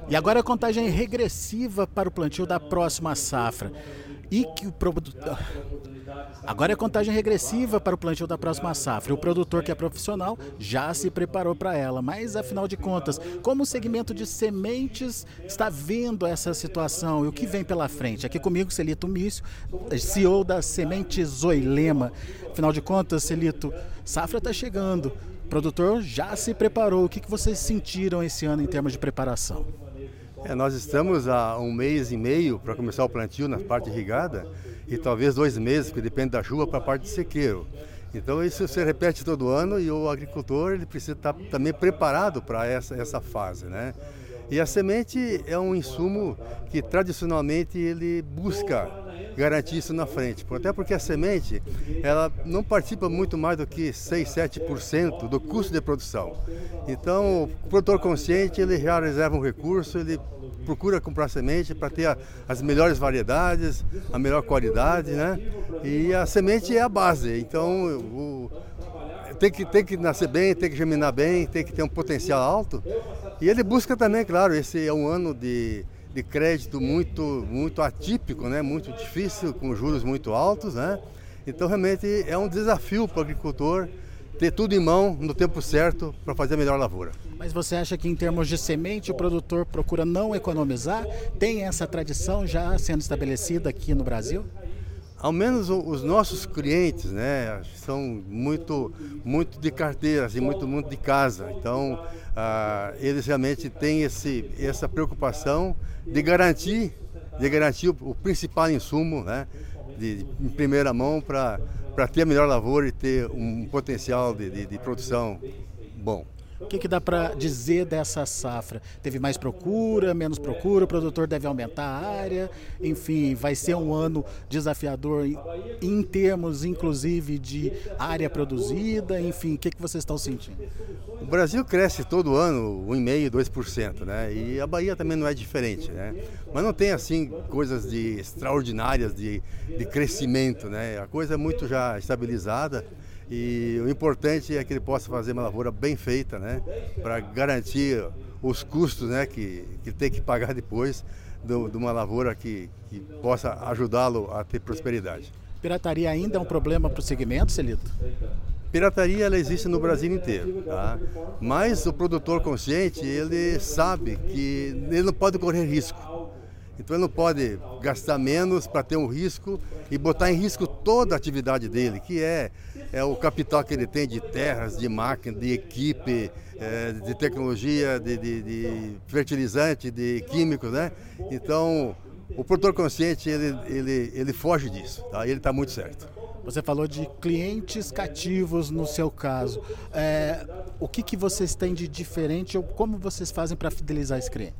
E agora a contagem é regressiva para o plantio da próxima safra. E que o produtor... Agora é contagem regressiva para o plantio da próxima safra. O produtor que é profissional já se preparou para ela. Mas, afinal de contas, como o segmento de sementes está vendo essa situação e o que vem pela frente? Aqui comigo, Celito Mício, CEO da Sementes Zoilema. Afinal de contas, Celito, safra está chegando. O produtor já se preparou. O que vocês sentiram esse ano em termos de preparação? Nós estamos há 1 mês e meio para começar o plantio na parte irrigada e talvez 2 meses, porque depende da chuva, para a parte de sequeiro. Então isso se repete todo ano e o agricultor ele precisa estar também preparado para essa fase, né? E a semente é um insumo que tradicionalmente ele busca garantir isso na frente, até porque a semente ela não participa muito mais do que 6, 7% do custo de produção. Então o produtor consciente ele já reserva um recurso, ele procura comprar semente para ter as melhores variedades, a melhor qualidade, né? E a semente é a base, então tem que nascer bem, tem que germinar bem, tem que ter um potencial alto. E ele busca também, claro, esse é um ano de crédito muito atípico, né? Muito difícil, com juros muito altos, né? Então realmente é um desafio para o agricultor ter tudo em mão no tempo certo para fazer a melhor lavoura. Mas você acha que em termos de semente o produtor procura não economizar? Tem essa tradição já sendo estabelecida aqui no Brasil? Ao menos os nossos clientes, né, são muito de carteira, assim, muito de casa. Então, eles realmente têm essa preocupação de garantir o principal insumo, né, em primeira mão para ter a melhor lavoura e ter um potencial de produção bom. O que dá para dizer dessa safra? Teve mais procura, menos procura, o produtor deve aumentar a área, enfim, vai ser um ano desafiador em termos, inclusive, de área produzida, enfim, o que vocês estão sentindo? O Brasil cresce todo ano 1,5%, 2%, né? E a Bahia também não é diferente, né? Mas não tem, assim, coisas extraordinárias de crescimento, né? A coisa é muito já estabilizada. E o importante é que ele possa fazer uma lavoura bem feita, né, para garantir os custos, né, que tem que pagar depois de uma lavoura que possa ajudá-lo a ter prosperidade. Pirataria ainda é um problema para o segmento, Celito? Pirataria ela existe no Brasil inteiro, tá? Mas o produtor consciente ele sabe que ele não pode correr risco. Então ele não pode gastar menos para ter um risco e botar em risco toda a atividade dele, que é o capital que ele tem de terras, de máquina, de equipe, de tecnologia, de fertilizante, de químicos, né? Então o produtor consciente ele foge disso, tá? Ele está muito certo. Você falou de clientes cativos no seu caso. O que vocês têm de diferente ou como vocês fazem para fidelizar esse cliente?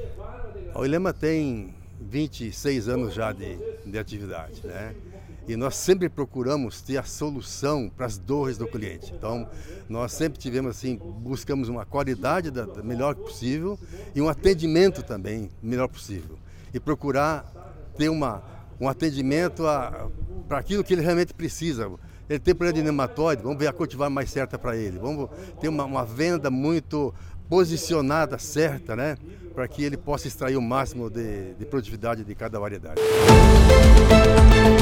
A Zoilema tem 26 anos já de atividade, né? E nós sempre procuramos ter a solução para as dores do cliente. Então, nós sempre tivemos assim, buscamos uma qualidade da melhor possível e um atendimento também melhor possível. E procurar ter um atendimento para aquilo que ele realmente precisa. Ele tem problema de nematóide, vamos ver a cultivar mais certa para ele. Vamos ter uma venda muito posicionada certa, né? Para que ele possa extrair o máximo de produtividade de cada variedade.